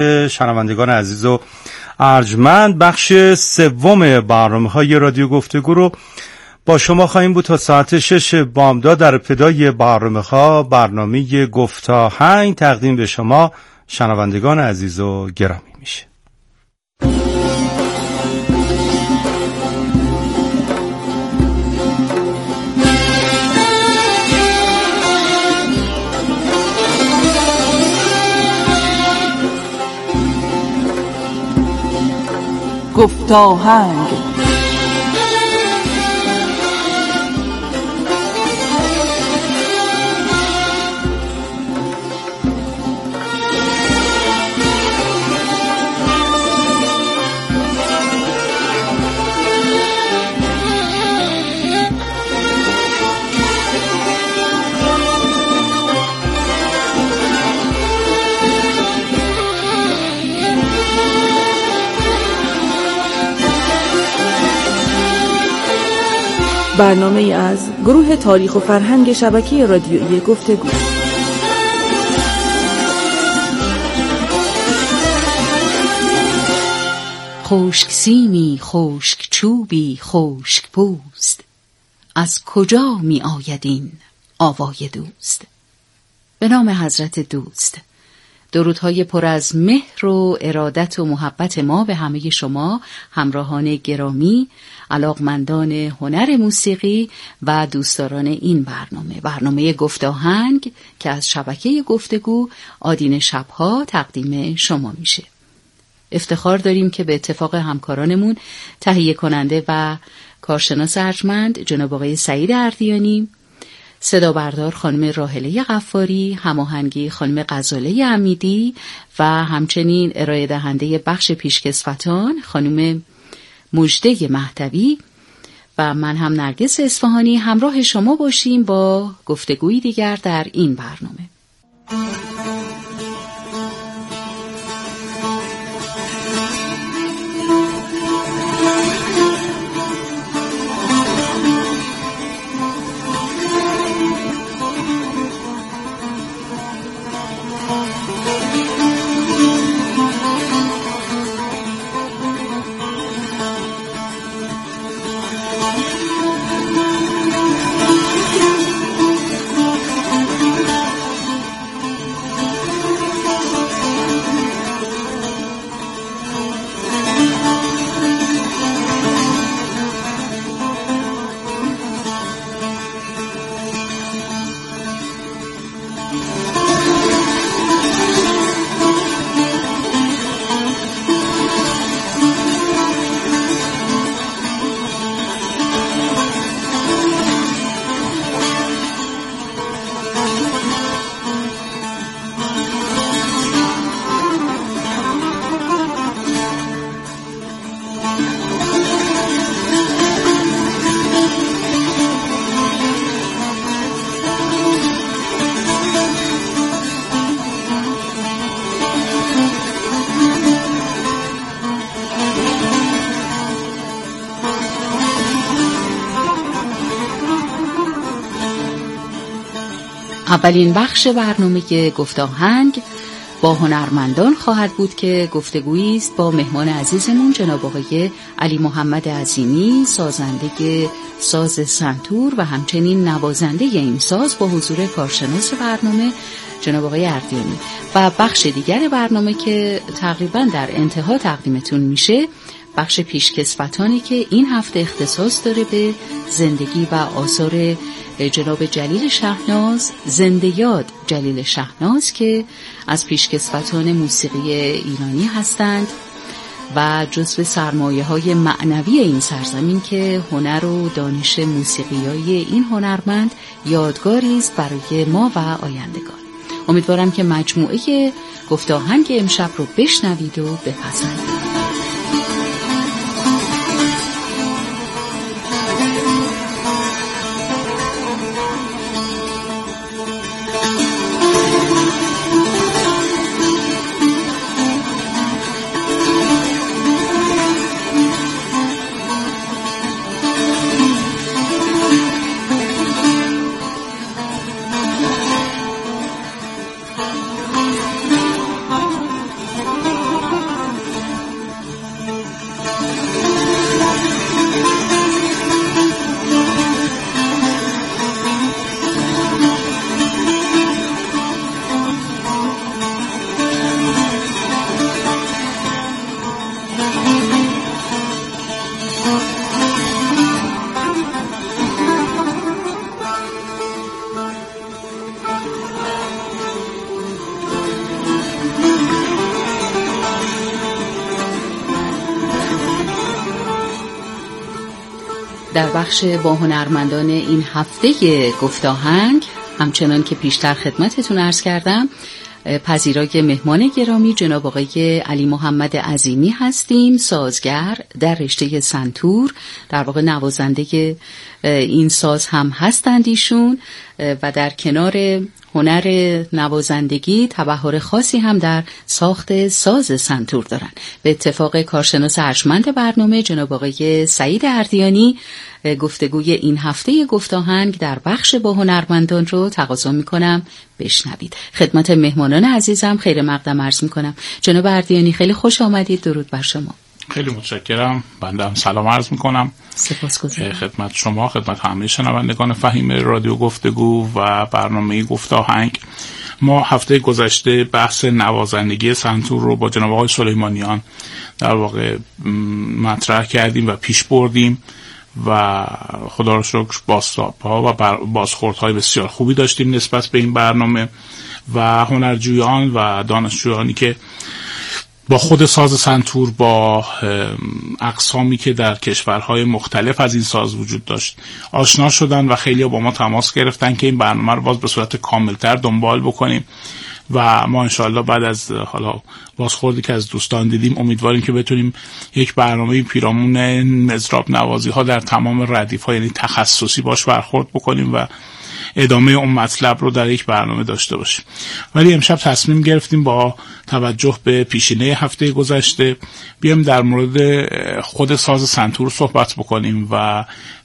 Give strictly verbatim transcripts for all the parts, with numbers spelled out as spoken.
شنوندگان عزیز و ارجمند، بخش سوم برنامه‌های رادیو گفتگو رو با شما خواهیم بود تا ساعت شش بامداد. در ابتدای برنامه‌ها برنامه گفتاهنگ تقدیم به شما شنوندگان عزیز و گرامی میشه. گفتاهنگ. برنامه از گروه تاریخ و فرهنگ شبکه رادیویی گفتگو. خشک سیمی، خشک چوبی، خشک پوست، از کجا می آید این آوای دوست؟ به نام حضرت دوست. درودهای پر از مهر و ارادت و محبت ما به همه شما همراهان گرامی، علاقمندان هنر موسیقی و دوستداران این برنامه برنامه گفتاهنگ که از شبکه گفتگو آدین شبها تقدیم شما میشه. افتخار داریم که به اتفاق همکارانمون تهیه کننده و کارشناس ارجمند جناب آقای سعید اردیانی، صدا بردار خانم راحله غفاری، هماهنگی خانم غزاله امیدی و همچنین ارائه دهنده بخش پیشکسوتان خانم مژده مهدوی و من هم نرگس اصفهانی همراه شما باشیم با گفتگویی دیگر در این برنامه. اولین بخش برنامه گفتاهنگ با هنرمندان خواهد بود که گفتگویی است با مهمان عزیزمون جناب آقای علی محمد عظیمی، سازنده ساز سنتور و همچنین نوازنده این ساز، با حضور کارشناس برنامه جناب آقای اردیانی. و بخش دیگر برنامه که تقریبا در انتها تقدیمتون میشه بخش پیشکسوتانی که این هفته اختصاص داره به زندگی و آثار جناب جلیل شهناز، زنده یاد جلیل شهناز، که از پیشکسوتان موسیقی ایرانی هستند و جزو سرمایه‌های معنوی این سرزمین که هنر و دانش موسیقیایی این هنرمند یادگاری است برای ما و آیندگان. امیدوارم که مجموعه گفتاهنگ امشب رو بشنوید و بپسندید. در بخش با هنرمندان این هفته گفتاهنگ همچنان که پیشتر خدمتتون عرض کردم پذیرای مهمان گرامی جناب آقای علی محمد عظیمی هستیم، سازگر در رشته سنتور، در واقع نوازنده این ساز هم هستند ایشون و در کنار هنر نوازندگی تبحر خاصی هم در ساخت ساز سنتور دارن. به اتفاق کارشناس ارجمند برنامه جناب آقای سعید اردیانی گفتگوی این هفته گفتاهنگ در بخش با هنرمندان رو تقاضا میکنم بشنوید. خدمت مهمانان عزیزم خیر مقدم عرض میکنم. جناب اردیانی خیلی خوش آمدید، درود بر شما. خیلی متشکرم. بنده هم سلام عرض میکنم. سپاسگزارم. خدمت شما، خدمت همه شنوندگان فهیم رادیو گفتگو و برنامه گفتاهنگ. ما هفته گذشته بحث نوازندگی سنتور رو با جناب آقای سلیمانیان در واقع مطرح کردیم و پیش بردیم و خدا را شکر بازتاب‌ها و بازخوردهای بسیار خوبی داشتیم نسبت به این برنامه و هنرجویان و دانشجویانی که با خود ساز سنتور، با اقسامی که در کشورهای مختلف از این ساز وجود داشت آشنا شدن و خیلی با ما تماس گرفتن که این برنامه رو باز به صورت کاملتر دنبال بکنیم و ما انشاءالله بعد از حالا بازخوردی که از دوستان دیدیم امیدواریم که بتونیم یک برنامه پیرامون مضراب نوازی ها در تمام ردیف ها، یعنی تخصصی باش برخورد بکنیم و ادامه اون مطلب رو در یک برنامه داشته باشیم. ولی امشب تصمیم گرفتیم با توجه به پیشینه هفته گذشته بیایم در مورد خود ساز سنتور صحبت بکنیم و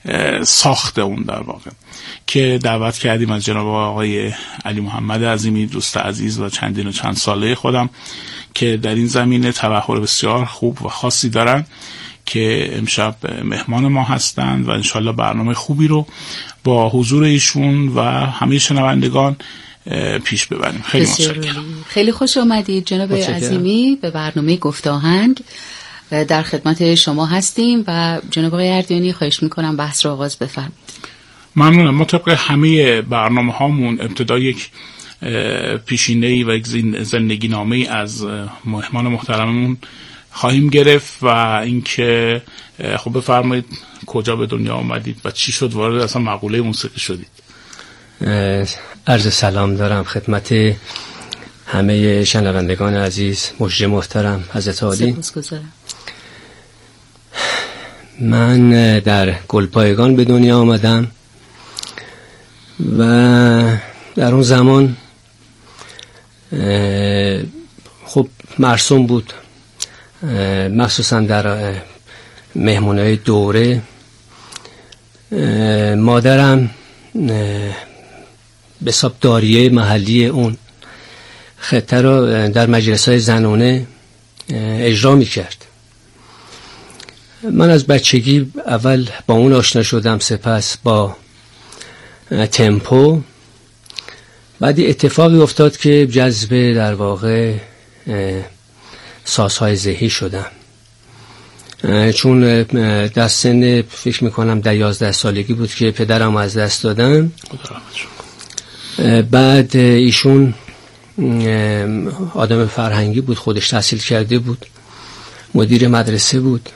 ساخت اون در واقع که دعوت کردیم از جناب آقای علی محمد عظیمی، دوست عزیز و چندین و چند ساله خودم که در این زمینه تبحر بسیار خوب و خاصی دارن که امشب مهمان ما هستند و انشالله برنامه خوبی رو با حضور ایشون و همه شنوندگان پیش ببریم. خیلی متشکرم. خیلی خوش آمدید جناب عظیمی به برنامه گفتاهنگ. در خدمت شما هستیم و جناب آقای اردیانی خواهش میکنم بحث رو آغاز بفرمایید. ممنونم. ما طبق همه برنامه هامون ابتدا یک پیشینه‌ای و یک زندگی نامه‌ای از مهمان محترممون خواهیم گرفت و اینکه خب بفرمایید کجا به دنیا آمدید و چی شد وارد اصلا مقوله موسیقی شدید. عرض سلام دارم خدمت همه شنوندگان عزیز، مجری محترم حضرت عالی. سپاسگزارم. من در گلپایگان به دنیا آمدم و در اون زمان خب مرسوم بود، مخصوصا در مهمونهای دوره. مادرم به حساب داریه محلی اون خطه رو در مجلس‌های زنانه اجرا می‌کرد. من از بچگی اول با اون آشنا شدم، سپس با تمپو. بعدی اتفاقی افتاد که جذب در واقع سازهای ذهی شدم، چون در سن فکر میکنم در یازده سالگی بود که پدرم از دست دادم. بعد ایشون آدم فرهنگی بود، خودش تحصیل کرده بود، مدیر مدرسه بود.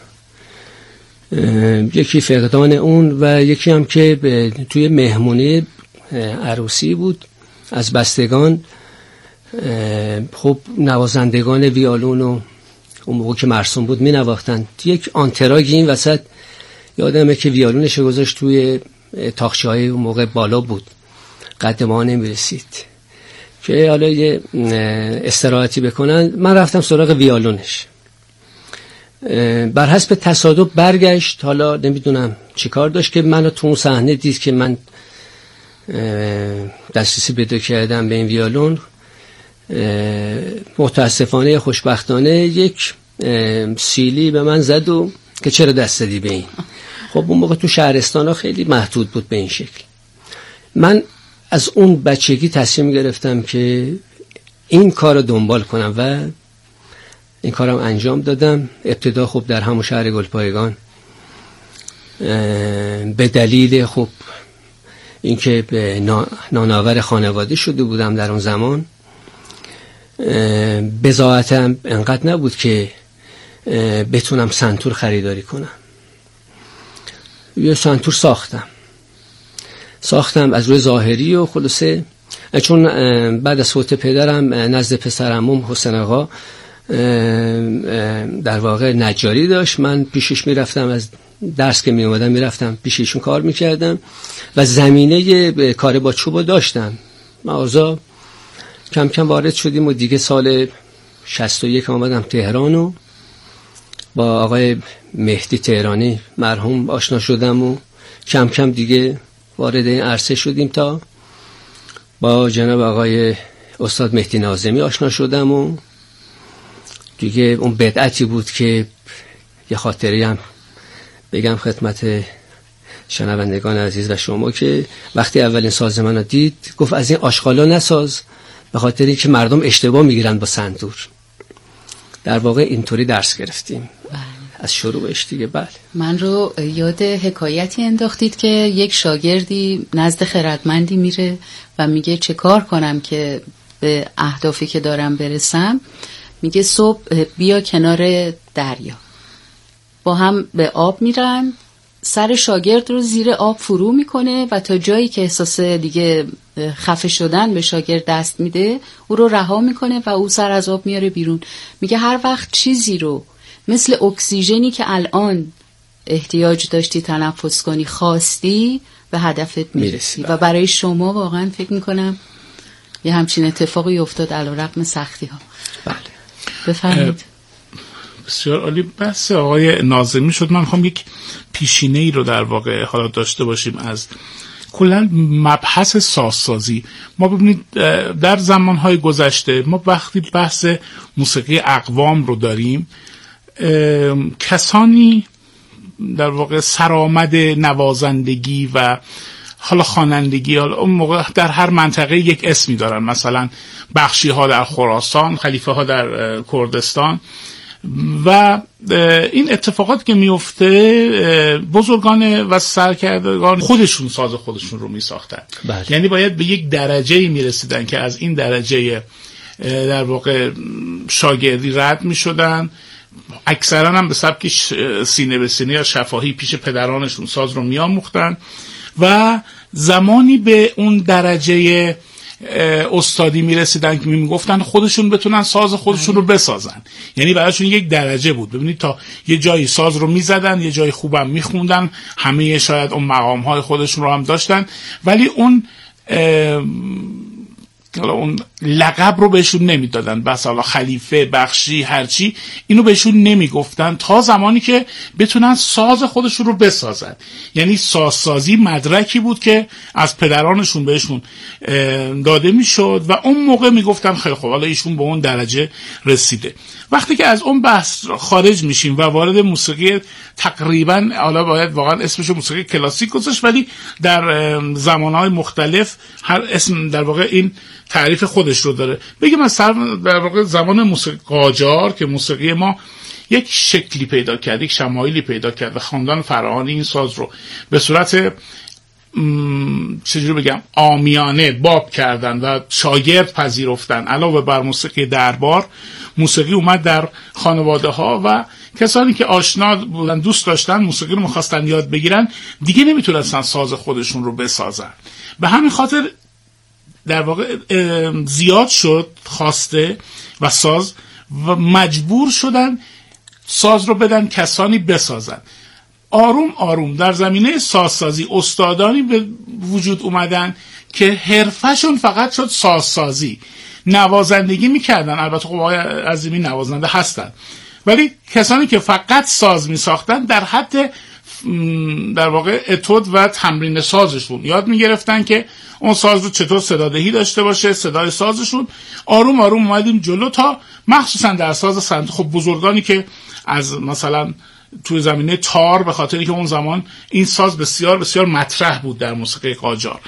یکی فقدان اون و یکی هم که توی مهمونی عروسی بود از بستگان. خب نوازندگان ویولون و اون موقع که مرسوم بود می نواختن. یک آنتراگی این وسط یادمه که ویولونش گذاشت توی تاخچه های اون موقع بالا بود، قد ما نمی رسید که حالا یه استراحتی بکنن. من رفتم سراغ ویولونش، بر حسب تصادف برگشت. حالا نمیدونم چی کار داشت که منو تو اون صحنه دید که من دسترسی پیدا کردم به این ویولون. متاسفانه خوشبختانه یک سیلی به من زد و که چرا دست دادی به این. خب اون موقع تو شهرستان ها خیلی محدود بود به این شکل. من از اون بچگی تصمیم گرفتم که این کار رو دنبال کنم و این کارم انجام دادم. ابتدا خب در همون شهر گلپایگان به دلیل خب اینکه به نانآور خانواده شده بودم در اون زمان، بضاعتم انقدر نبود که بتونم سنتور خریداری کنم. یه سنتور ساختم ساختم از روی ظاهری و خلاصه چون بعد از فوت پدرم نزد پسرعموم حسین آقا در واقع نجاری داشت، من پیشش میرفتم، از درس که می اومدم میرفتم پیش ایشون کار میکردم و زمینه کار با چوب داشتم. مغازه کم کم وارد شدیم و دیگه سال شصت و یک آمدم تهران و با آقای مهدی تهرانی مرحوم آشنا شدم و کم کم دیگه وارد این عرصه شدیم تا با جناب آقای استاد مهدی ناظمی آشنا شدم و دیگه اون بدعتی بود که یه خاطری هم بگم خدمت شنوندگان عزیز و شما که وقتی اولین ساز منو دید گفت از این آشغالا نساز، به خاطر اینکه مردم اشتباه میگیرن با سنتور. در واقع اینطوری درس گرفتیم بله. از شروعش دیگه. بله من رو یاد حکایتی انداختید که یک شاگردی نزد خردمندی میره و میگه چه کار کنم که به اهدافی که دارم برسم. میگه صبح بیا کنار دریا، با هم به آب میرن، سر شاگرد رو زیر آب فرو میکنه و تا جایی که احساس دیگه خفه شدن به شاگرد دست میده او رو رها میکنه و او سر از آب میاره بیرون. میگه هر وقت چیزی رو مثل اکسیژنی که الان احتیاج داشتی تنفس کنی خواستی به هدفت میرسی و برای شما واقعا فکر میکنم یه همچین اتفاقی افتاد علیرغم سختی ها. بله بفرمایید. بسیار عالی. بحث آقای ناظمی شد. من میخوام یک پیشینه ای رو در واقع حالا داشته باشیم از کلا مبحث سازسازی. ما ببینید در زمانهای گذشته ما وقتی بحث موسیقی اقوام رو داریم، کسانی در واقع سرآمد نوازندگی و حالا خوانندگی، حالا اون موقع در هر منطقه یک اسمی دارن، مثلا بخشی ها در خراسان، خلیفه ها در کردستان و این اتفاقات که میفته بزرگان و سرکردگان خودشون ساز خودشون رو میساختن. یعنی باید به یک درجه‌ای میرسیدن که از این درجه در واقع شاگردی رد میشدن، اکثرا هم به سبک سینه به سینه یا شفاهی پیش پدرانشون ساز رو میآموختن و زمانی به اون درجه استادی میرسیدن که میگفتن خودشون بتونن ساز خودشون رو بسازن. یعنی برایشون یک درجه بود. ببینید تا یه جایی ساز رو میزدن، یه جایی خوبم میخوندن، همه شاید اون مقام های خودشون رو هم داشتن، ولی اون حالا اون لقب رو بهشون نمیدادن، بس حالا خلیفه، بخشی، هرچی، اینو بهشون نمیگفتن تا زمانی که بتونن ساز خودشون رو بسازن. یعنی سازسازی مدرکی بود که از پدرانشون بهشون داده میشد و اون موقع میگفتن خیلی خوب حالا ایشون به اون درجه رسیده. وقتی که از اون بحث خارج میشیم و وارد موسیقی تقریبا، حالا باید واقعا اسمش موسیقی کلاسیک گذاشت، ولی در زمانهای مختلف هر اسم در واقع این تعریف خودش رو داره. بگیم از در واقع زمان موسیقی قاجار که موسیقی ما یک شکلی پیدا کرد، یک شمایلی پیدا کرد و خاندان فراهانی این ساز رو به صورت چجوری بگم عامیانه باب کردن و شاگرد پذیرفتن. علاوه بر موسیقی دربار، موسیقی اومد در خانواده ها و کسانی که آشنا بودن، دوست داشتن، موسیقی رو می‌خواستن یاد بگیرن، دیگه نمیتونستن ساز خودشون رو بسازن. به همین خاطر در واقع زیاد شد خواسته و ساز و مجبور شدن ساز رو بدن کسانی بسازن. آروم آروم در زمینه سازسازی استادانی به وجود اومدن که حرفشون فقط شد سازسازی. نوازندگی میکردن، البته خب آقای عظیمی نوازنده هستن، ولی کسانی که فقط ساز میساختن در حد در واقع اتود و تمرین سازشون یاد میگرفتن که اون ساز رو چطور صدادهی داشته باشه، صدای سازشون. آروم آروم اومدیم جلو تا مخصوصا در ساز سنت، خب بزرگانی که از مثلا توی زمینه تار، به خاطری که اون زمان این ساز بسیار بسیار مطرح بود در موسیقی قاجار،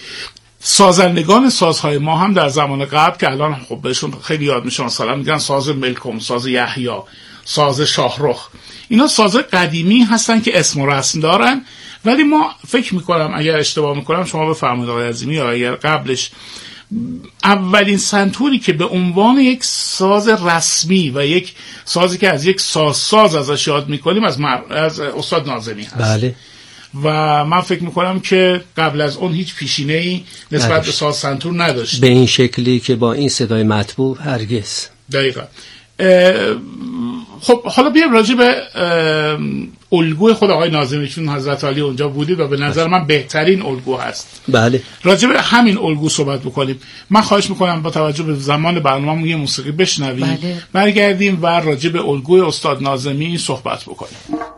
سازندگان سازهای ما هم در زمان قبل که الان خب بهشون خیلی یاد میشه، مثلا میگن ساز ملکم، ساز یحیی، ساز شاهرخ، اینا ساز قدیمی هستن که اسم و رسم دارن. ولی ما فکر میکنم اگر اشتباه میکنم شما بفرمایید آقای عظیمی، یا اگر قبلش اولین سنتوری که به عنوان یک ساز رسمی و یک سازی که از یک ساز ساز ازش یاد میکنیم از, مر... از استاد ناظمی هست. بله. و من فکر میکنم که قبل از اون هیچ پیشینه‌ای نسبت نداشت. به ساز سنتور نداشت به این شکلی که با این صدای مطبوع هرگز. دقیقا. خب حالا بیایم راجع به الگوی خود آقای ناظمی، چون حضرت علی اونجا بودید و به نظر من بهترین الگو هست. بله. راجع به همین الگو صحبت بکنیم. من خواهش میکنم با توجه به زمان برنامه‌مون یه موسیقی بشنویم. بله. برگردیم و راجع به الگوی استاد ناظمی صحبت بکنیم.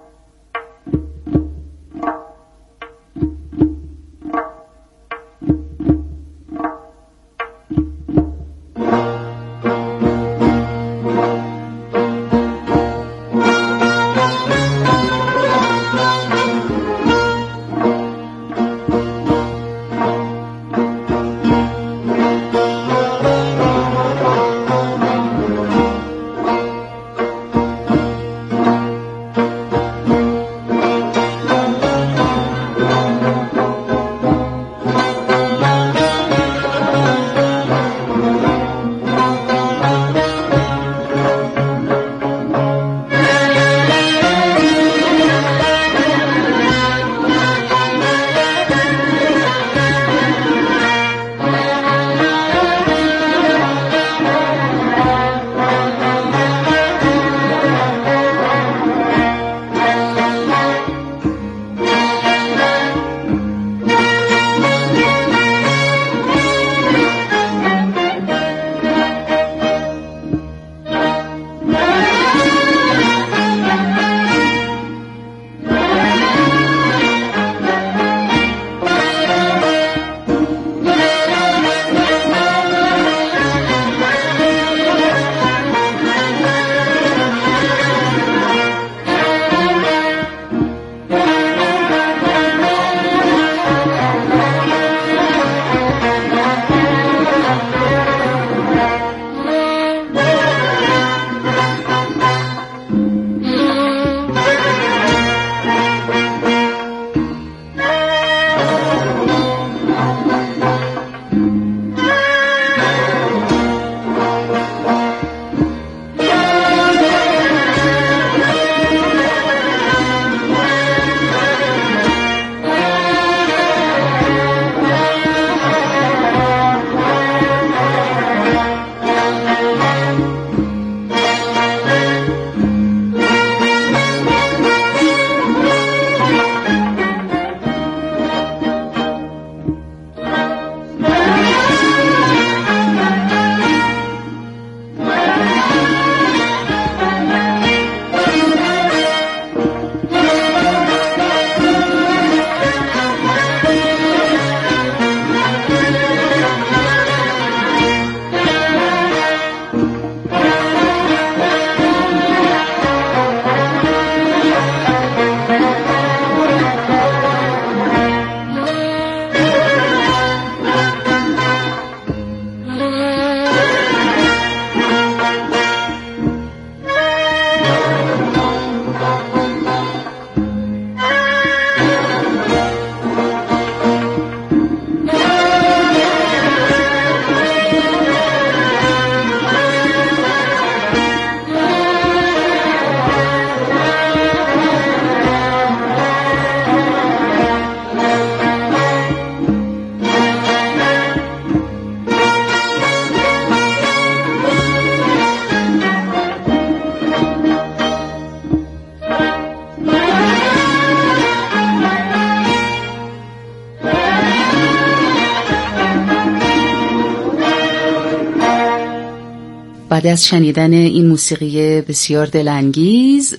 بعد از شنیدن این موسیقی بسیار دلانگیز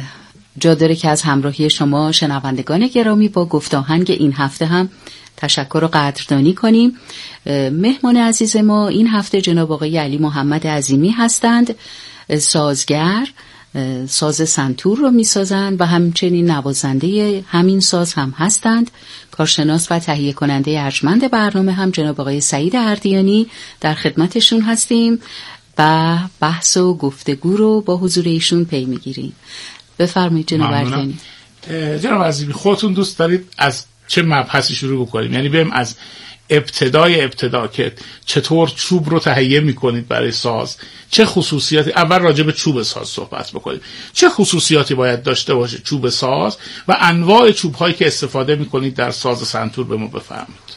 جا داره که از همراهی شما شنوندگان گرامی با گفتاهنگ این هفته هم تشکر و قدردانی کنیم. مهمان عزیز ما این هفته جناب آقای علی محمد عظیمی هستند، سازگر، ساز سنتور رو میسازند و همچنین نوازنده همین ساز هم هستند. کارشناس و تهیه کننده ارجمند برنامه هم جناب آقای سعید اردیانی در خدمتشون هستیم و بحث و گفتگو رو با حضور ایشون پی میگیریم. بفرمایید جناب اردیانی. جناب عظیمی، خودتون دوست دارید از چه مبحثی شروع بکنیم؟ یعنی بریم از ابتدای ابتدا که چطور چوب رو تهیه میکنید برای ساز، چه خصوصیاتی، اول راجع به چوب ساز صحبت بکنید، چه خصوصیاتی باید داشته باشه چوب ساز و انواع چوب هایی که استفاده میکنید در ساز سنتور به ما بفرمایید.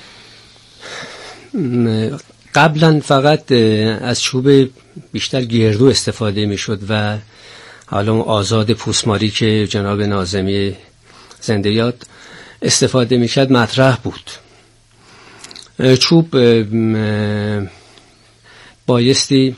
قبلا فقط از چوب بیشتر گردو استفاده میشد و حالا اون آزاد پوسماری که جناب ناظمی زنده یاد استفاده میکرد مطرح بود. چوب بایستی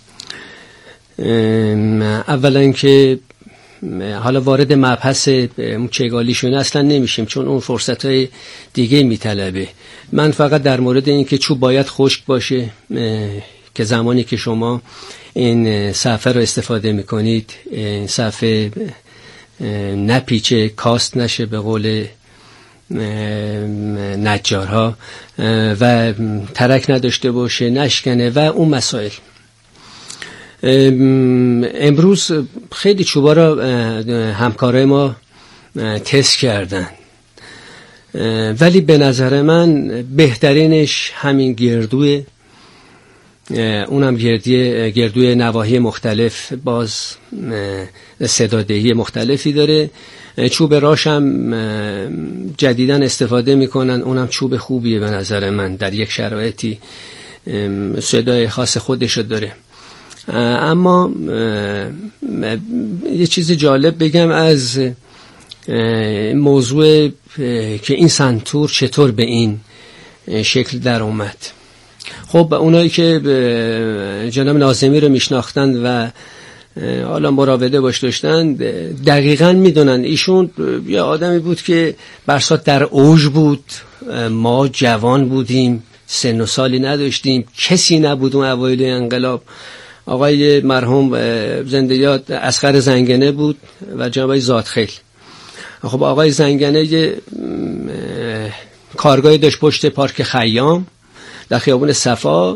اولا که حالا وارد مبحث چگالی شونه اصلا نمیشیم چون اون فرصت های دیگه میطلبه. من فقط در مورد این که چوب باید خشک باشه که زمانی که شما این صفحه رو استفاده میکنید این صفحه نپیچه، کاست نشه به قول نجارها و ترک نداشته باشه، نشکنه و اون مسائل. امروز خیلی چوبا را همکارای ما تست کردن ولی به نظر من بهترینش همین گردوه، اونم گردوی گردوی نواحی مختلف، باز صدادهی مختلفی داره. چوب راش هم جدیداً استفاده میکنن، اونم چوب خوبیه به نظر من، در یک شرایطی صدای خاص خودشو داره. اما یه چیز جالب بگم از موضوع که این سنتور چطور به این شکل در اومد. خب اونایی که جناب ناظمی رو میشناختند و حالا مراوده باش داشتن دقیقاً میدونن ایشون یه آدمی بود که برسات در اوج بود، ما جوان بودیم، سن و سالی نداشتیم، کسی نبود اون اوایل انقلاب. آقای مرحوم زنده یاد اصغر زنگنه بود و جناب زادخیل. خب آقای زنگنه یه کارگاهی داشت پشت پارک خیام در خیابون صفا.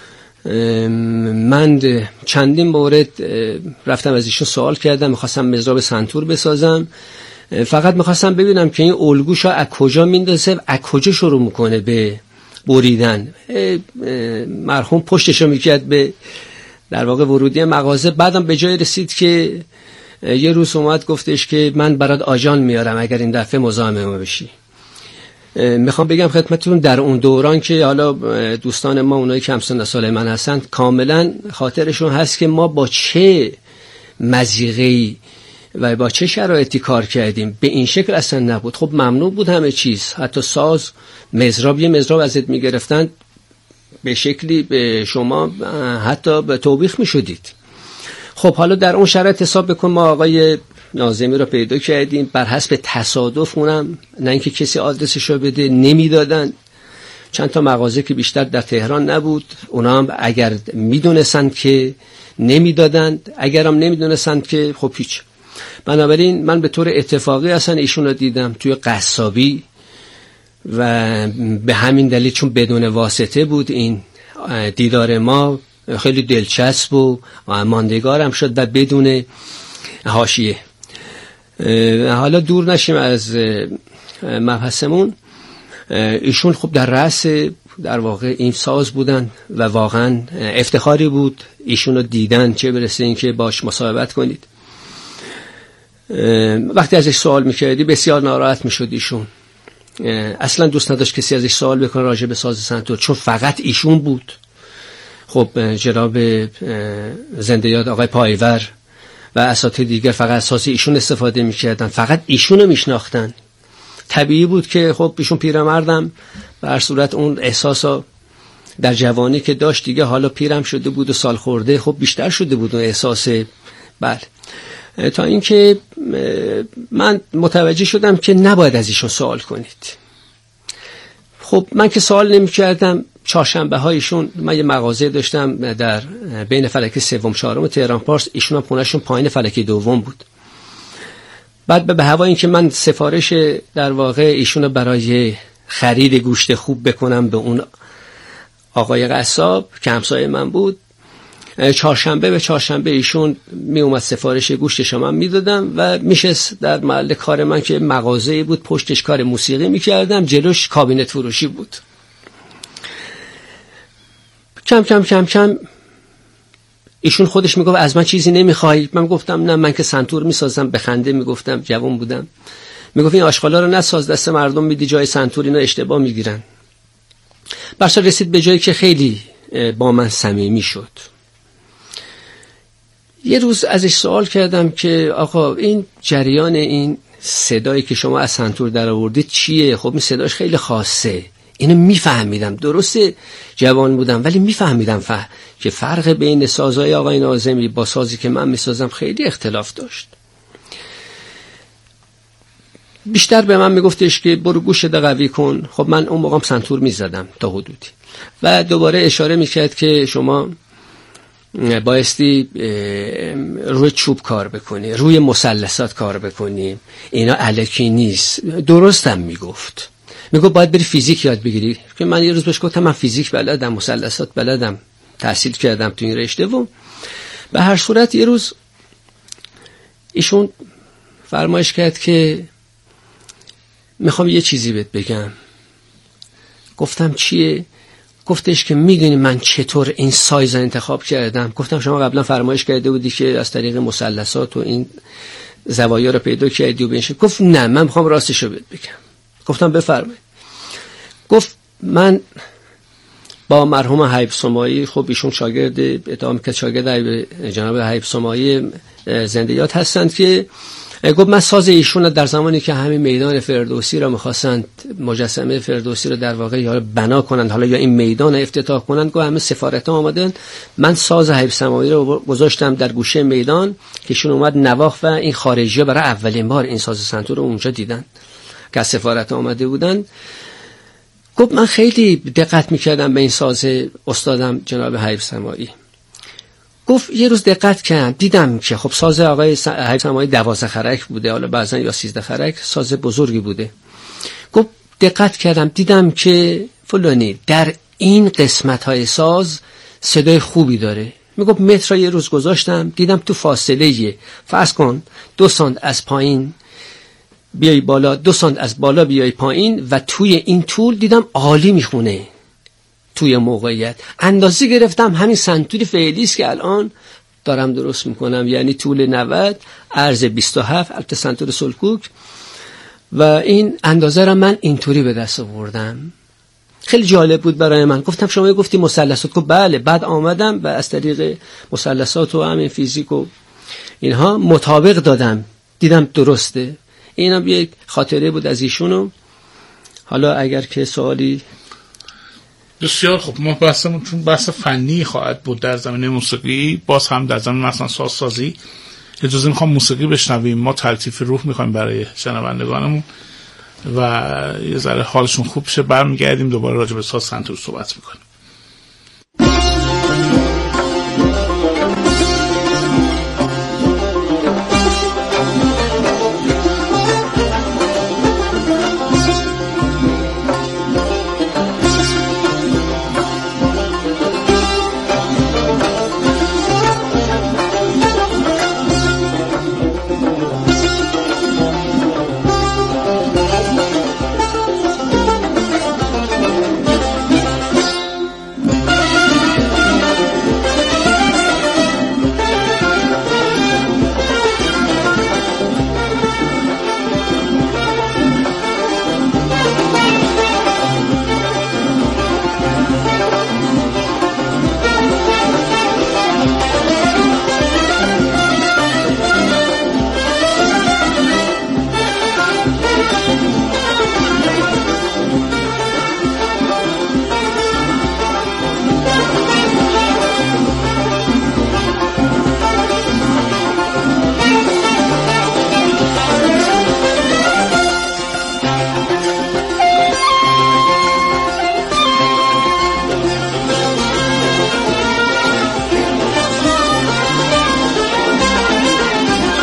من چندین مورد رفتم از ایشون سوال کردم، میخواستم مضراب سنتور بسازم، فقط میخواستم ببینم که این الگوشا از کجا میندازه، از کجا شروع میکنه به بریدن. مرحوم پشتشو میکرد به در واقع ورودی مغازه. بعدم به جای رسید که یه روز اومد گفتش که من برات آجان میارم اگر این دفعه مزاحم بشی. میخوام بگم خدمتتون در اون دوران که حالا دوستان ما اونایی که همسن سال من هستن کاملا خاطرشون هست که ما با چه مزیقه‌ای و با چه شرایطی کار کردیم. به این شکل اصلا نبود. خب ممنوع بود همه چیز، حتی ساز، مضراب، یه مضراب ازت میگرفتن به شکلی به شما حتی به توبیخ میشدید. خب حالا در اون شرایط حساب بکن ما آقای ناظمی رو پیدا کردیم، بر حسب تصادف، اونم نه اینکه کسی آدرسشو بده، نمیدادن. چند تا مغازه که بیشتر در تهران نبود، اونا هم اگر میدونستند که نمیدادند، اگر هم نمیدونستند که خب هیچ. بنابراین من به طور اتفاقی اصلا ایشون رو دیدم توی قصابی و به همین دلیل چون بدون واسطه بود این دیدار ما خیلی دلچسب و ماندگارم شد و بدون حاشیه. حالا دور نشیم از مبحثمون. ایشون خب در رأس در واقع این ساز بودن و واقعا افتخاری بود ایشون رو دیدن، چه برسه این که باش مصاحبت کنید. وقتی ازش سوال میکردی بسیار ناراحت میشد ایشون، اصلا دوست نداشت کسی ازش سوال بکنه راجع به ساز سنتور، چون فقط ایشون بود. خب جناب زنده یاد آقای پایور و اساتید دیگر فقط اساسی ایشون استفاده میکردن، فقط ایشون رو میشناختن. طبیعی بود که خب ایشون پیرمردم به هر صورت اون احساسا در جوانی که داشت دیگه، حالا پیرم شده بود و سال خورده، خب بیشتر شده بود اون احساس. بله، تا اینکه من متوجه شدم که نباید از ایشون سوال کنید. خب من که سوال نمی کردم. چهارشنبه هایشون من یه مغازه داشتم در بین فلک سوم چهارم تهران پارس، ایشون هم خونهشون پایین فلک دوم بود. بعد به هوای این که من سفارش در واقع ایشون برای خرید گوشت خوب بکنم به اون آقای قصاب که همسایه من بود، چهارشنبه به چهارشنبه ایشون می اومد سفارش گوشتش من میدادم و میشست در محل کار من که مغازه‌ای بود، پشتش کار موسیقی میکردم، جلوش کابینت فروشی بود. کم کم کم کم ایشون خودش میگفت از من چیزی نمیخوای. من گفتم نه، من که سنتور میسازم. به خنده میگفتم، جوان بودم. میگفت این آشغالا رو نساز، دست مردم میدی جای سنتور، اینا اشتباه میگیرن. برسا رسید به جایی که خیلی با من صمیمی شد. یه روز ازش سوال کردم که آقا این جریان این صدایی که شما از سنتور در آوردید چیه؟ خب این صداش خیلی خاصه. اینو میفهمیدم، درسته جوان بودم ولی میفهمیدم فهم که فرق بین سازهای آقای ناظمی با سازی که من میسازم خیلی اختلاف داشت. بیشتر به من میگفتش که برو گوشت قوی کن. خب من اون موقعم سنتور میزدم تا حدودی و دوباره اشاره میکرد که شما بایستی روی چوب کار بکنی، روی مثلثات کار بکنی، اینا الکی نیست. درستم میگفت. میگفت باید بری فیزیک یاد بگیری. که من یه روز بهش گفتم من فیزیک بلدم، مثلثات بلدم، تحصیل کردم تو این رشته. و به هر صورت یه روز ایشون فرمایش کرد که میخوام یه چیزی بهت بگم. گفتم چیه؟ گفتش که میدونی من چطور این سایز رو انتخاب کردم؟ گفتم شما قبلا فرمایش کرده بودی که از طریق مثلثات و این زوایا رو پیدا کردی و بنشه. گفت نه، من میخوام راستش رو بهت بگم. گفتم بفرمایید. گفت من با مرحوم حبیب سماعی، خب ایشون شاگرد اتهام که شاگرد جناب حبیب سماعی زندیات هستند، که گفت من ساز ایشون در زمانی که همین میدان فردوسی را می‌خواستند مجسمه فردوسی را در واقع یا بنا کنند، حالا یا این میدان را افتتاح کنند، گفت همه سفارت‌ها آمدن، من ساز حبیب سماعی رو گذاشتم در گوشه میدان که ایشون اومد نواخت و این خارجی‌ها برای اولین بار این ساز سنتور رو اونجا دیدن که از سفارت آمده بودن. گفت من خیلی دقت می‌کردم به این ساز استادم جناب حبیب سماعی. گفت یه روز دقت کردم دیدم که خب ساز آقای حبیب سماعی دوازده خرک بوده، حالا بعضن یا سیزده خرک، ساز بزرگی بوده. گفت دقت کردم دیدم که فلانی در این قسمت‌های ساز صدای خوبی داره. میگفت متر را یه روز گذاشتم دیدم تو فاصله فرض کن دو سانت از پایین بیای بالا، دو سانت از بالا بیای پایین و توی این طول دیدم عالی میخونه. توی موقعیت اندازه گرفتم همین سنتوری فعلی است که الان دارم درست میکنم، یعنی طول نود، عرض بیست و هفت، البته سنتور سلکوک، و این اندازه را من اینطوری به دست آوردم. خیلی جالب بود برای من. گفتم شما گفتی مثلثات؟ گفت بله. بعد آمدم و از طریق مثلثات و همین فیزیک و اینها مطابق دادم، دیدم درسته. اینم یک خاطره بود از ایشونو. حالا اگر که سوالی. بسیار خب، ما بحثمون چون بحث فنی خواهد بود در زمینه موسیقی، باز هم در زمینه مثلا سازسازی اجازه میخوام موسیقی بشنویم. ما تلطیف روح میخوایم برای شنوندگانمون و یه ذره حالشون خوب شه، برمیگردیم دوباره راجع به ساز سنتور صحبت میکنیم.